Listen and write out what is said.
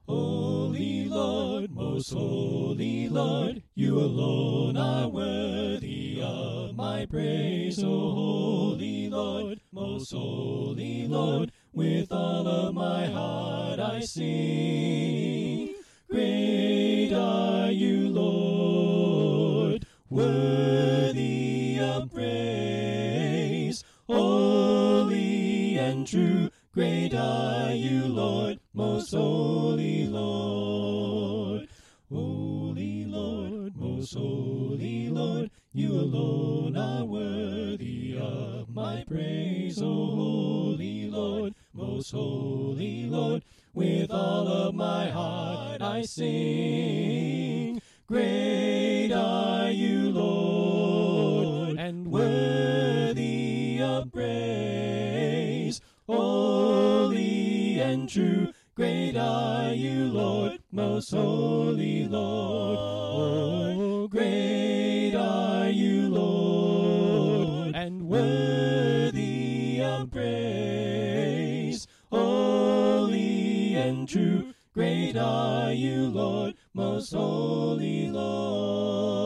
Holy Lord, most holy Lord, you alone are worthy of my praise. O holy Lord, most holy Lord, with all of my heart I sing. Great are you, Lord, worthy of praise. Holy and true, great are you, Lord, most holy Lord. Holy Lord, most holy Lord, you alone are worthy of my praise. O holy Lord, most holy Lord, with all of my heart I sing. Great are you, Lord, and worthy of praise. Holy and true, great are you, Lord, most holy Lord. Oh, great are you, Lord, and worthy of praise. Holy and true, great are you, Lord, most holy Lord.